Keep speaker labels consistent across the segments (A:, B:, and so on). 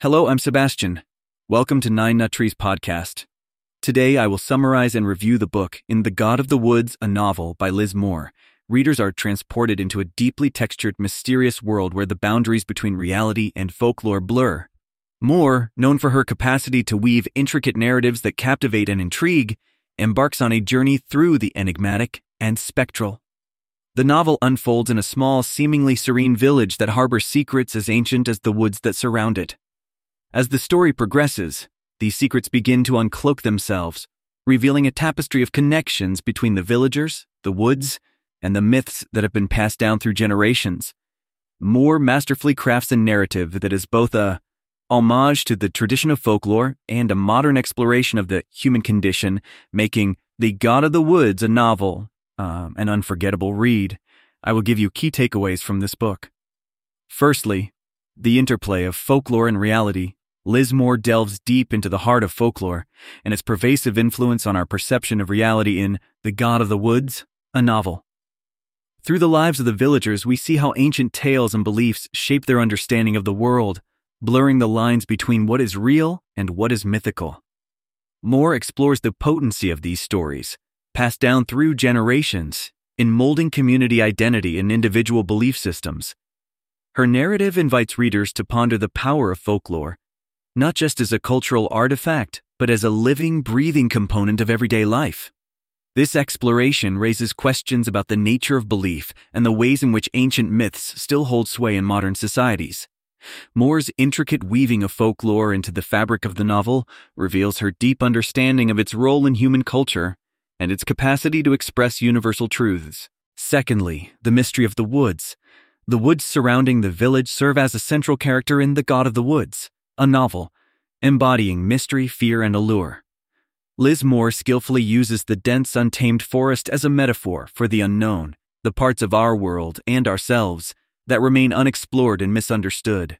A: Hello, I'm Sebastian. Welcome to Nine Nut Trees Podcast. Today I will summarize and review the book In the God of the Woods, a novel by Liz Moore. Readers are transported into a deeply textured, mysterious world where the boundaries between reality and folklore blur. Moore, known for her capacity to weave intricate narratives that captivate and intrigue, embarks on a journey through the enigmatic and spectral. The novel unfolds in a small, seemingly serene village that harbors secrets as ancient as the woods that surround it. As the story progresses, these secrets begin to uncloak themselves, revealing a tapestry of connections between the villagers, the woods, and the myths that have been passed down through generations. Moore masterfully crafts a narrative that is both a homage to the tradition of folklore and a modern exploration of the human condition, making The God of the Woods a novel, an unforgettable read. I will give you key takeaways from this book. Firstly, the interplay of folklore and reality. Liz Moore delves deep into the heart of folklore and its pervasive influence on our perception of reality in The God of the Woods, a novel. Through the lives of the villagers, we see how ancient tales and beliefs shape their understanding of the world, blurring the lines between what is real and what is mythical. Moore explores the potency of these stories, passed down through generations, in molding community identity and individual belief systems. Her narrative invites readers to ponder the power of folklore, not just as a cultural artifact, but as a living, breathing component of everyday life. This exploration raises questions about the nature of belief and the ways in which ancient myths still hold sway in modern societies. Moore's intricate weaving of folklore into the fabric of the novel reveals her deep understanding of its role in human culture and its capacity to express universal truths. Secondly, the mystery of the woods. The woods surrounding the village serve as a central character in The God of the Woods, a novel embodying mystery, fear, and allure. Liz Moore skillfully uses the dense, untamed forest as a metaphor for the unknown, the parts of our world and ourselves that remain unexplored and misunderstood.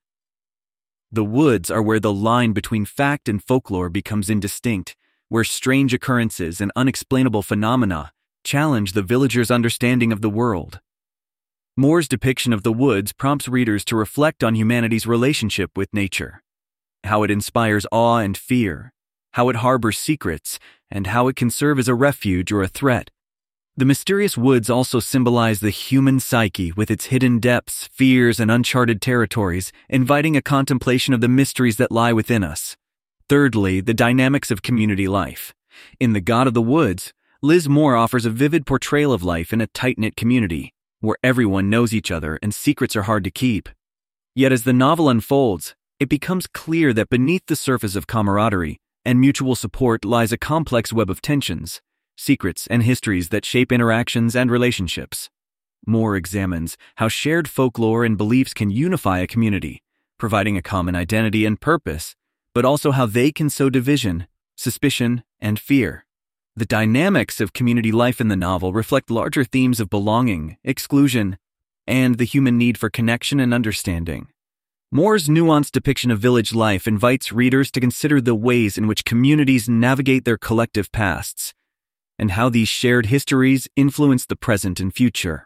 A: The woods are where the line between fact and folklore becomes indistinct, where strange occurrences and unexplainable phenomena challenge the villagers' understanding of the world. Moore's depiction of the woods prompts readers to reflect on humanity's relationship with nature, how it inspires awe and fear, how it harbors secrets, and how it can serve as a refuge or a threat. The mysterious woods also symbolize the human psyche with its hidden depths, fears, and uncharted territories, inviting a contemplation of the mysteries that lie within us. Thirdly, the dynamics of community life. In The God of the Woods, Liz Moore offers a vivid portrayal of life in a tight-knit community, where everyone knows each other and secrets are hard to keep. Yet as the novel unfolds, it becomes clear that beneath the surface of camaraderie and mutual support lies a complex web of tensions, secrets, and histories that shape interactions and relationships. Moore examines how shared folklore and beliefs can unify a community, providing a common identity and purpose, but also how they can sow division, suspicion, and fear. The dynamics of community life in the novel reflect larger themes of belonging, exclusion, and the human need for connection and understanding. Moore's nuanced depiction of village life invites readers to consider the ways in which communities navigate their collective pasts, and how these shared histories influence the present and future.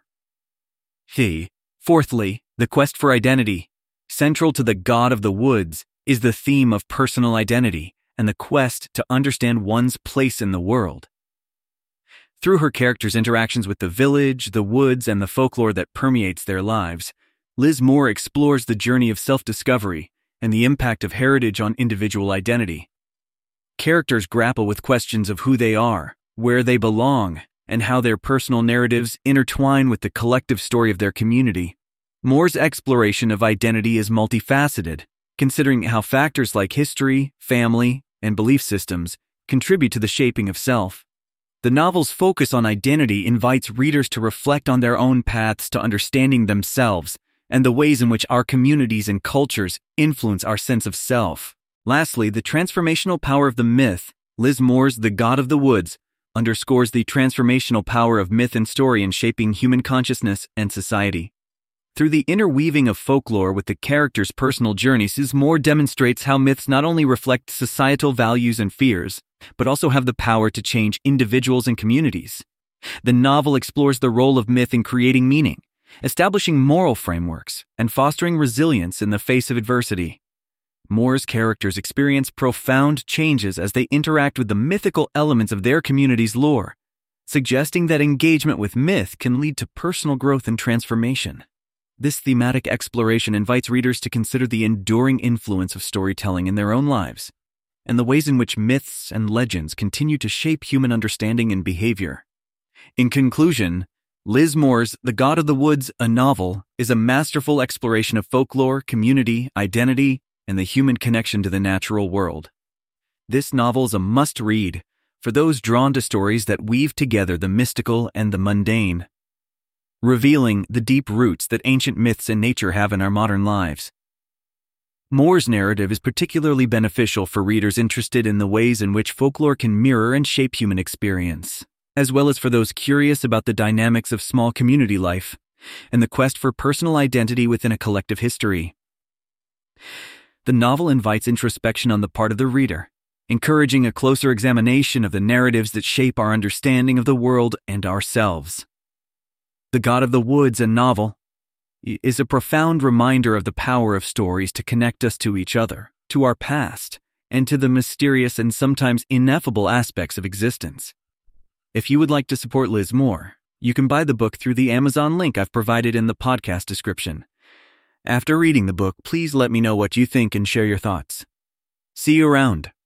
A: Fourthly, the quest for identity. Central to The God of the Woods is the theme of personal identity and the quest to understand one's place in the world. Through her characters' interactions with the village, the woods, and the folklore that permeates their lives, Liz Moore explores the journey of self-discovery and the impact of heritage on individual identity. Characters grapple with questions of who they are, where they belong, and how their personal narratives intertwine with the collective story of their community. Moore's exploration of identity is multifaceted, considering how factors like history, family, and belief systems contribute to the shaping of self. The novel's focus on identity invites readers to reflect on their own paths to understanding themselves and the ways in which our communities and cultures influence our sense of self. Lastly, the transformational power of the myth. Liz Moore's The God of the Woods underscores the transformational power of myth and story in shaping human consciousness and society. Through the interweaving of folklore with the characters' personal journeys, Liz Moore demonstrates how myths not only reflect societal values and fears, but also have the power to change individuals and communities. The novel explores the role of myth in creating meaning, establishing moral frameworks, and fostering resilience in the face of adversity. Moore's characters experience profound changes as they interact with the mythical elements of their community's lore, suggesting that engagement with myth can lead to personal growth and transformation. This thematic exploration invites readers to consider the enduring influence of storytelling in their own lives, and the ways in which myths and legends continue to shape human understanding and behavior. In conclusion, Liz Moore's The God of the Woods, a Novel, is a masterful exploration of folklore, community, identity, and the human connection to the natural world. This novel is a must-read for those drawn to stories that weave together the mystical and the mundane, revealing the deep roots that ancient myths and nature have in our modern lives. Moore's narrative is particularly beneficial for readers interested in the ways in which folklore can mirror and shape human experience, as well as for those curious about the dynamics of small community life and the quest for personal identity within a collective history. The novel invites introspection on the part of the reader, encouraging a closer examination of the narratives that shape our understanding of the world and ourselves. The God of the Woods, a Novel, is a profound reminder of the power of stories to connect us to each other, to our past, and to the mysterious and sometimes ineffable aspects of existence. If you would like to support Liz Moore, you can buy the book through the Amazon link I've provided in the podcast description. After reading the book, please let me know what you think and share your thoughts. See you around.